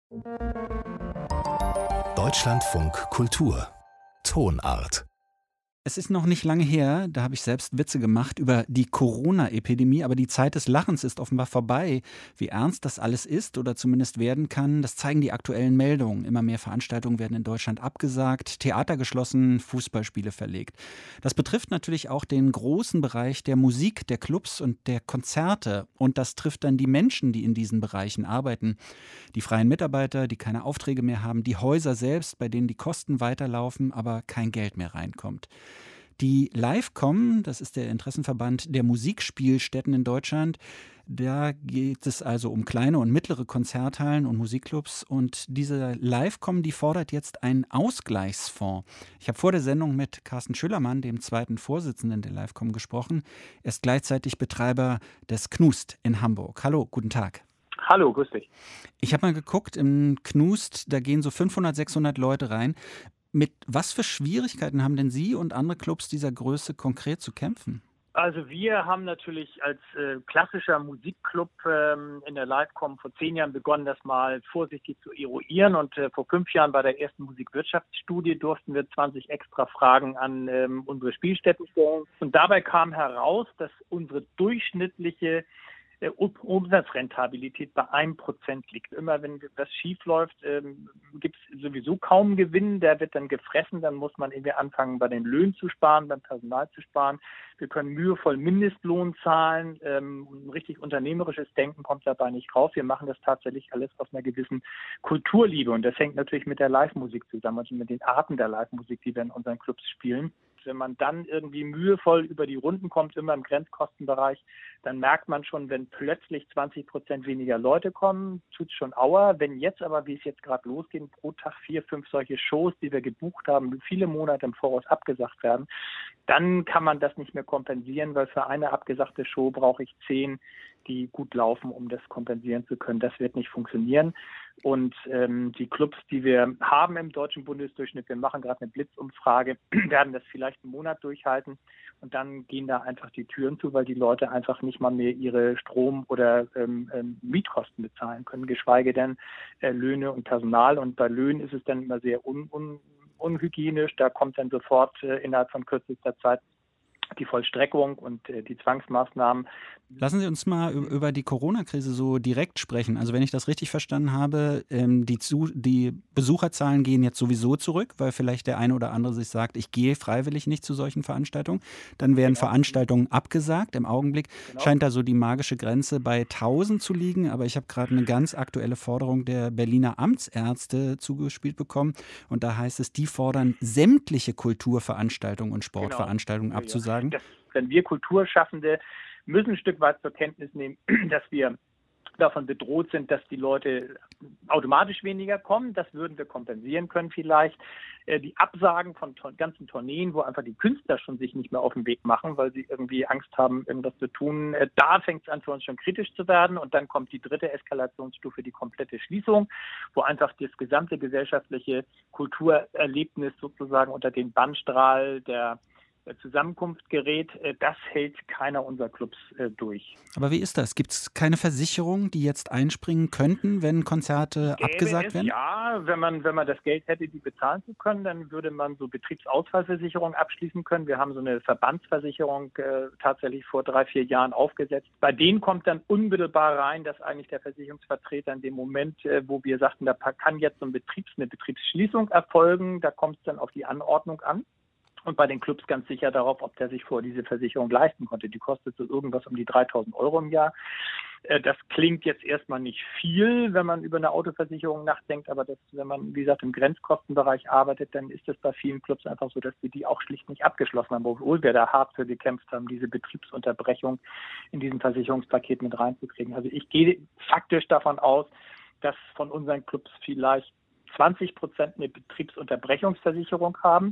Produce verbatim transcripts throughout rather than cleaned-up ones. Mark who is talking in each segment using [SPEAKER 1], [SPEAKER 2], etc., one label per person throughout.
[SPEAKER 1] Deutschlandfunk Kultur Tonart.
[SPEAKER 2] Es ist noch nicht lange her, da habe ich selbst Witze gemacht über die Corona-Epidemie, aber die Zeit des Lachens ist offenbar vorbei. Wie ernst das alles ist oder zumindest werden kann, das zeigen die aktuellen Meldungen. Immer mehr Veranstaltungen werden in Deutschland abgesagt, Theater geschlossen, Fußballspiele verlegt. Das betrifft natürlich auch den großen Bereich der Musik, der Clubs und der Konzerte. Und das trifft dann die Menschen, die in diesen Bereichen arbeiten. Die freien Mitarbeiter, die keine Aufträge mehr haben, die Häuser selbst, bei denen die Kosten weiterlaufen, aber kein Geld mehr reinkommt. Die Livecom, das ist der Interessenverband der Musikspielstätten in Deutschland, da geht es also um kleine und mittlere Konzerthallen und Musikclubs. Und diese Livecom, die fordert jetzt einen Ausgleichsfonds. Ich habe vor der Sendung mit Carsten Schüllermann, dem zweiten Vorsitzenden der Livecom, gesprochen. Er ist gleichzeitig Betreiber des Knust in Hamburg. Hallo, guten Tag.
[SPEAKER 3] Hallo, grüß dich.
[SPEAKER 2] Ich habe mal geguckt, im Knust, da gehen so fünfhundert, sechshundert Leute rein. Mit was für Schwierigkeiten haben denn Sie und andere Clubs dieser Größe konkret zu kämpfen?
[SPEAKER 3] Also wir haben natürlich als äh, klassischer Musikclub ähm, in der Livecom vor zehn Jahren begonnen, das mal vorsichtig zu eruieren. Und äh, vor fünf Jahren bei der ersten Musikwirtschaftsstudie durften wir zwanzig extra Fragen an ähm, unsere Spielstätten stellen. Und dabei kam heraus, dass unsere durchschnittliche Umsatzrentabilität bei einem Prozent liegt. Immer wenn das schief läuft, ähm, gibt es sowieso kaum Gewinn. Der wird dann gefressen. Dann muss man irgendwie anfangen, bei den Löhnen zu sparen, beim Personal zu sparen. Wir können mühevoll Mindestlohn zahlen. Ähm, ein richtig unternehmerisches Denken kommt dabei nicht raus. Wir machen das tatsächlich alles aus einer gewissen Kulturliebe. Und das hängt natürlich mit der Live-Musik zusammen, also mit den Arten der Live-Musik, die wir in unseren Clubs spielen. Wenn man dann irgendwie mühevoll über die Runden kommt, immer im Grenzkostenbereich, dann merkt man schon, wenn plötzlich zwanzig Prozent weniger Leute kommen, tut's schon Aua. Wenn jetzt aber, wie es jetzt gerade losgeht, pro Tag vier, fünf solche Shows, die wir gebucht haben, viele Monate im Voraus abgesagt werden, dann kann man das nicht mehr kompensieren, weil für eine abgesagte Show brauche ich zehn, die gut laufen, um das kompensieren zu können. Das wird nicht funktionieren. Und ähm, die Clubs, die wir haben im deutschen Bundesdurchschnitt, wir machen gerade eine Blitzumfrage, werden das vielleicht einen Monat durchhalten und dann gehen da einfach die Türen zu, weil die Leute einfach nicht mal mehr ihre Strom- oder ähm, ähm, Mietkosten bezahlen können, geschweige denn äh, Löhne und Personal. Und bei Löhnen ist es dann immer sehr un, un, unhygienisch. Da kommt dann sofort äh, innerhalb von kürzester Zeit die Vollstreckung und äh, die Zwangsmaßnahmen.
[SPEAKER 2] Lassen Sie uns mal über die Corona-Krise so direkt sprechen. Also wenn ich das richtig verstanden habe, ähm, die, zu, die Besucherzahlen gehen jetzt sowieso zurück, weil vielleicht der eine oder andere sich sagt, ich gehe freiwillig nicht zu solchen Veranstaltungen. Dann werden genau. Veranstaltungen abgesagt. Im Augenblick genau. scheint da so die magische Grenze bei tausend zu liegen. Aber ich habe gerade eine ganz aktuelle Forderung der Berliner Amtsärzte zugespielt bekommen. Und da heißt es, die fordern sämtliche Kulturveranstaltungen und Sportveranstaltungen genau. abzusagen.
[SPEAKER 3] Das, wenn wir Kulturschaffende müssen ein Stück weit zur Kenntnis nehmen, dass wir davon bedroht sind, dass die Leute automatisch weniger kommen. Das würden wir kompensieren können vielleicht. Die Absagen von ganzen Tourneen, wo einfach die Künstler schon sich nicht mehr auf den Weg machen, weil sie irgendwie Angst haben, irgendwas zu tun. Da fängt es an für uns schon kritisch zu werden. Und dann kommt die dritte Eskalationsstufe, die komplette Schließung, wo einfach das gesamte gesellschaftliche Kulturerlebnis sozusagen unter den Bannstrahl der Zusammenkunft gerät, das hält keiner unserer Clubs äh, durch.
[SPEAKER 2] Aber wie ist das? Gibt es keine Versicherungen, die jetzt einspringen könnten, wenn Konzerte
[SPEAKER 3] Gäbe
[SPEAKER 2] abgesagt
[SPEAKER 3] es,
[SPEAKER 2] werden?
[SPEAKER 3] Ja, wenn man, wenn man das Geld hätte, die bezahlen zu können, dann würde man so Betriebsausfallversicherung abschließen können. Wir haben so eine Verbandsversicherung äh, tatsächlich vor drei, vier Jahren aufgesetzt. Bei denen kommt dann unmittelbar rein, dass eigentlich der Versicherungsvertreter in dem Moment, äh, wo wir sagten, da kann jetzt so ein Betriebs, eine Betriebsschließung erfolgen, da kommt es dann auf die Anordnung an. Und bei den Clubs ganz sicher darauf, ob der sich vor diese Versicherung leisten konnte. Die kostet so irgendwas um die dreitausend Euro im Jahr. Das klingt jetzt erstmal nicht viel, wenn man über eine Autoversicherung nachdenkt. Aber das, wenn man, wie gesagt, im Grenzkostenbereich arbeitet, dann ist es bei vielen Clubs einfach so, dass wir die auch schlicht nicht abgeschlossen haben, obwohl wir da hart für gekämpft haben, diese Betriebsunterbrechung in diesem Versicherungspaket mit reinzukriegen. Also ich gehe faktisch davon aus, dass von unseren Clubs vielleicht zwanzig Prozent eine Betriebsunterbrechungsversicherung haben.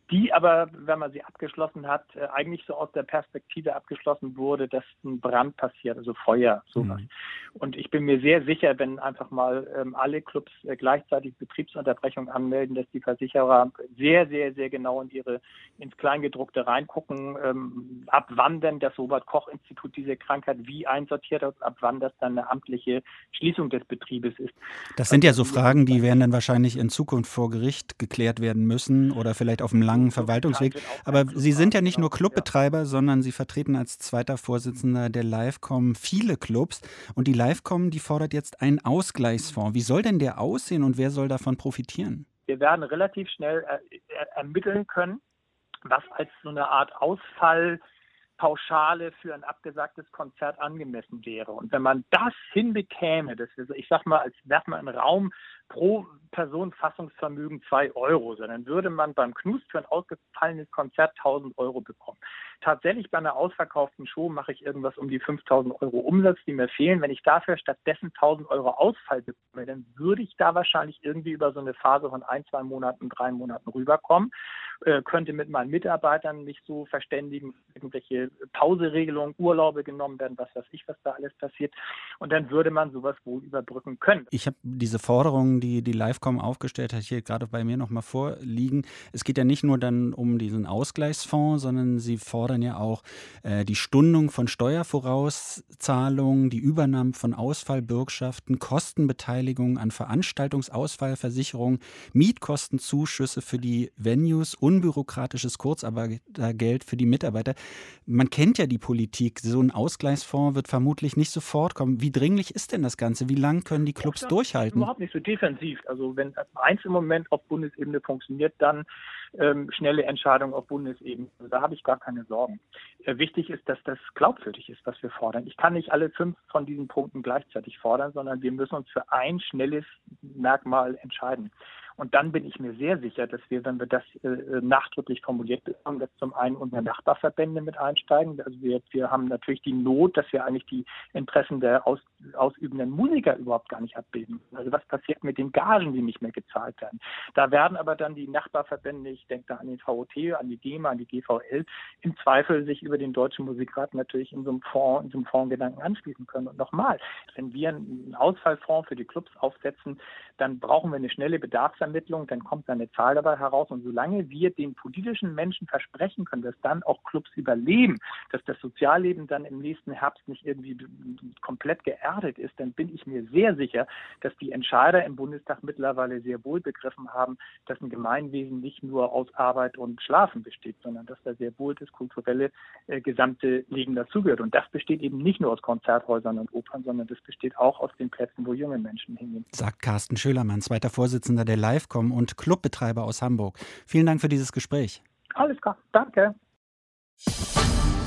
[SPEAKER 3] die aber, wenn man sie abgeschlossen hat, eigentlich so aus der Perspektive abgeschlossen wurde, dass ein Brand passiert, also Feuer, sowas. Mhm. Und ich bin mir sehr sicher, wenn einfach mal ähm, alle Clubs äh, gleichzeitig Betriebsunterbrechung anmelden, dass die Versicherer sehr, sehr, sehr genau in ihre ins Kleingedruckte reingucken, ähm, ab wann denn das Robert-Koch-Institut diese Krankheit wie einsortiert hat, ab wann das dann eine amtliche Schließung des Betriebes ist.
[SPEAKER 2] Das sind ja so Fragen, die werden dann wahrscheinlich in Zukunft vor Gericht geklärt werden müssen oder vielleicht auf einem langen Verwaltungsweg. Aber Sie sind ja nicht nur Clubbetreiber, sondern Sie vertreten als zweiter Vorsitzender der Livecom viele Clubs. Und die Livecom, die fordert jetzt einen Ausgleichsfonds. Wie soll denn der aussehen und wer soll davon profitieren?
[SPEAKER 3] Wir werden relativ schnell er, er, ermitteln können, was als so eine Art Ausfallpauschale für ein abgesagtes Konzert angemessen wäre. Und wenn man das hinbekäme, dass wir, ich sag mal, als werf mal einen Raum pro Person Fassungsvermögen zwei Euro, sondern würde man beim Knust für ein ausgefallenes Konzert tausend Euro bekommen. Tatsächlich bei einer ausverkauften Show mache ich irgendwas um die fünftausend Euro Umsatz, die mir fehlen. Wenn ich dafür stattdessen tausend Euro Ausfall bekomme, dann würde ich da wahrscheinlich irgendwie über so eine Phase von ein, zwei Monaten, drei Monaten rüberkommen. Äh, könnte mit meinen Mitarbeitern mich so verständigen, irgendwelche Pauseregelungen, Urlaube genommen werden, was weiß ich, was da alles passiert. Und dann würde man sowas wohl überbrücken können.
[SPEAKER 2] Ich habe diese Forderungen, die die Livecom aufgestellt hat, hier gerade bei mir nochmal vorliegen. Es geht ja nicht nur dann um diesen Ausgleichsfonds, sondern sie fordern ja auch äh, die Stundung von Steuervorauszahlungen, die Übernahme von Ausfallbürgschaften, Kostenbeteiligung an Veranstaltungsausfallversicherungen, Mietkostenzuschüsse für die Venues, unbürokratisches Kurzarbeitergeld für die Mitarbeiter. Man kennt ja die Politik. So ein Ausgleichsfonds wird vermutlich nicht sofort kommen. Wie dringlich ist denn das Ganze? Wie lang können die Clubs
[SPEAKER 3] ja,
[SPEAKER 2] durchhalten?
[SPEAKER 3] Überhaupt nicht so defensiv. Also wenn eins im Moment auf Bundesebene funktioniert, dann ähm, schnelle Entscheidungen auf Bundesebene. Also da habe ich gar keine Sorgen. Äh, wichtig ist, dass das glaubwürdig ist, was wir fordern. Ich kann nicht alle fünf von diesen Punkten gleichzeitig fordern, sondern wir müssen uns für ein schnelles Merkmal entscheiden. Und dann bin ich mir sehr sicher, dass wir, wenn wir das äh, nachdrücklich formuliert bekommen, dass zum einen unsere Nachbarverbände mit einsteigen. Also wir, wir haben natürlich die Not, dass wir eigentlich die Interessen der aus, ausübenden Musiker überhaupt gar nicht abbilden. Also was passiert mit den Gagen, die nicht mehr gezahlt werden? Da werden aber dann die Nachbarverbände, ich denke da an den V O T, an die GEMA, an die G V L, im Zweifel sich über den Deutschen Musikrat natürlich in so einem Fonds, in so einem Fondsgedanken anschließen können. Und nochmal, wenn wir einen Ausfallfonds für die Clubs aufsetzen, dann brauchen wir eine schnelle Bedarfsermittlung, dann kommt da eine Zahl dabei heraus. Und solange wir den politischen Menschen versprechen können, dass dann auch Clubs überleben, dass das Sozialleben dann im nächsten Herbst nicht irgendwie komplett geerdet ist, dann bin ich mir sehr sicher, dass die Entscheider im Bundestag mittlerweile sehr wohl begriffen haben, dass ein Gemeinwesen nicht nur aus Arbeit und Schlafen besteht, sondern dass da sehr wohl das kulturelle äh, gesamte Leben dazugehört. Und das besteht eben nicht nur aus Konzerthäusern und Opern, sondern das besteht auch aus den Plätzen, wo junge Menschen hingehen.
[SPEAKER 2] Sagt Carsten Schölermann, zweiter Vorsitzender der Livecom und Clubbetreiber aus Hamburg. Vielen Dank für dieses Gespräch.
[SPEAKER 3] Alles klar, danke.